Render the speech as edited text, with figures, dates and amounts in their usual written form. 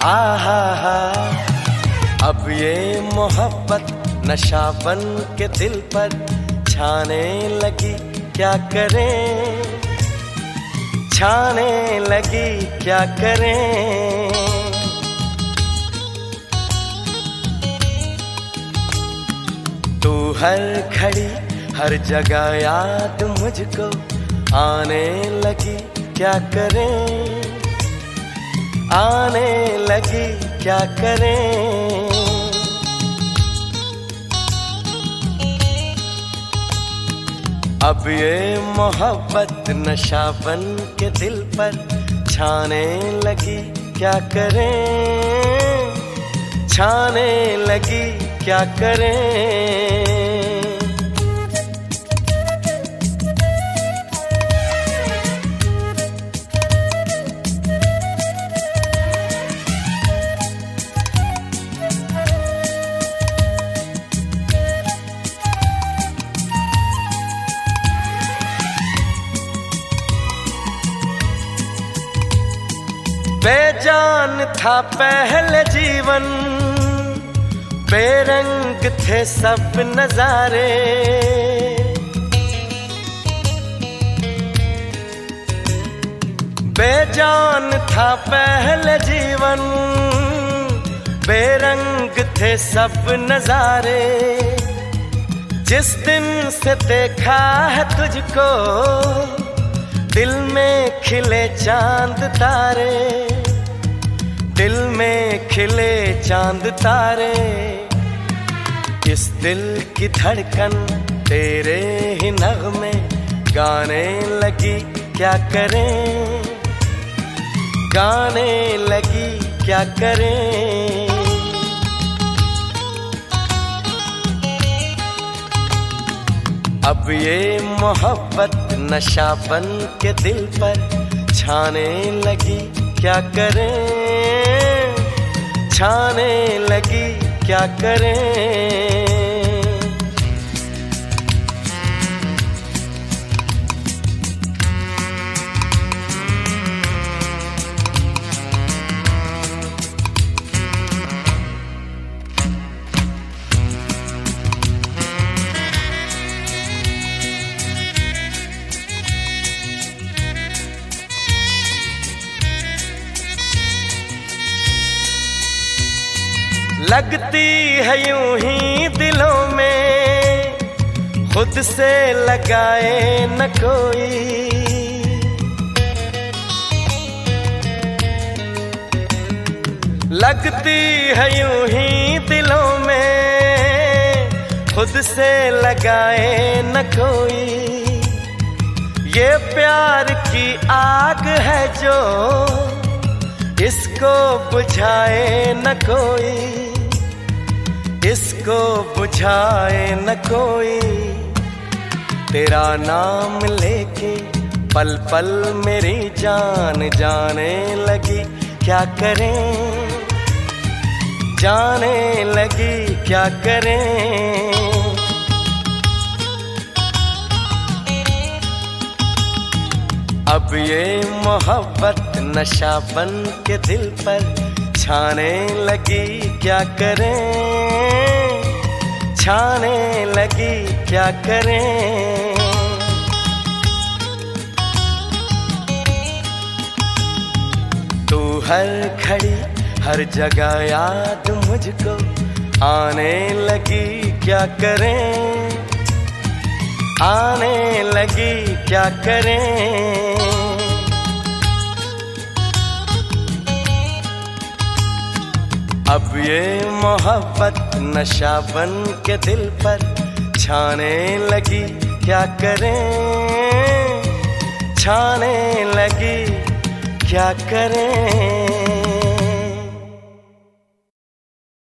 आहा हा, अब ये मोहब्बत नशा बन के दिल पर छाने लगी, क्या करें, छाने लगी, क्या करें। तू हर घड़ी हर जगह याद मुझको आने लगी, क्या करें, आने लगी, क्या करें। अब ये मोहब्बत नशा बन के दिल पर छाने लगी, क्या करें, छाने लगी, क्या करें। बेजान था पहले जीवन, बेरंग थे सब नजारे, बेजान था पहले जीवन, बेरंग थे सब नजारे। जिस दिन से देखा है तुझको दिल में खिले चांद तारे, दिल में खिले चांद तारे। इस दिल की धड़कन तेरे ही नगमे गाने लगी, क्या करें, गाने लगी, क्या करें। अब ये मोहब्बत नशा बन के दिल पर छाने लगी, क्या करें, छाने लगी, क्या करें। लगती है यूं ही दिलों में, खुद से लगाए न कोई। लगती है यूं ही दिलों में, खुद से लगाए न कोई। ये प्यार की आग है जो इसको बुझाए न कोई, इसको बुझाए न कोई। तेरा नाम लेके पल पल मेरी जान जाने लगी, क्या करें, जाने लगी, क्या करें। अब ये मोहब्बत नशा बन के दिल पर छाने लगी, क्या करें, छाने लगी, क्या करें। तू हर घड़ी हर जगह याद मुझको आने लगी, क्या करें, आने लगी, क्या करें। अब ये मोहब्बत नशा बन के दिल पर छाने लगी, क्या करें, छाने लगी, क्या करें।